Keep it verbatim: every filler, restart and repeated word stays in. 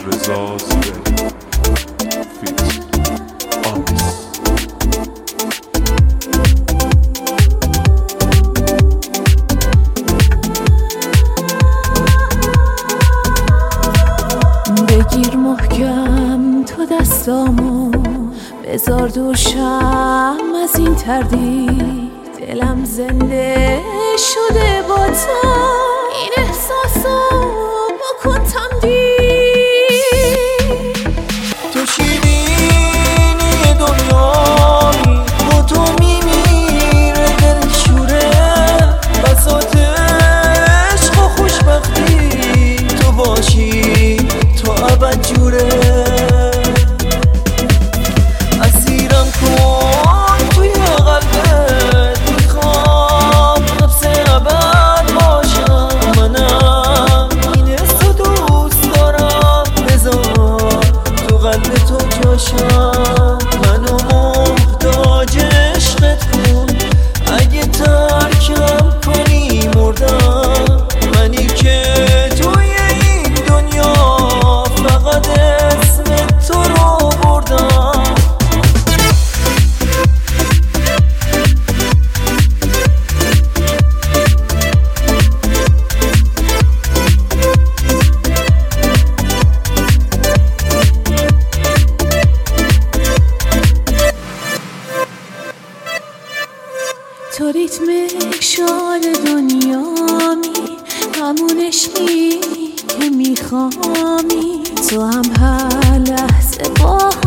رضا زیدانی فیت آمیز. بگیر محکم تو دستامو، بذار دوشم از این تردید، دلم زنده شده با تو، این احساسو بکن تمدید. تو شیرینی دنیایی، با تو میمیره دل شوره، بساط عشق و خوشبختی تو باشی تو ابد جوره. اسیرم کن توی قلبت، میخوام حبس ابد باشم منم، این حسو دوست دارم، بذار تو قلب تو جاشم، منو محتاج عشقت کن، اگه ترکم کنی مردم، منی که توی این دنیا فقط اسم تو رو بردم. تو ریتم شاد دنیامی، همون عشقی که میخوامی، تو هم هر لحظه با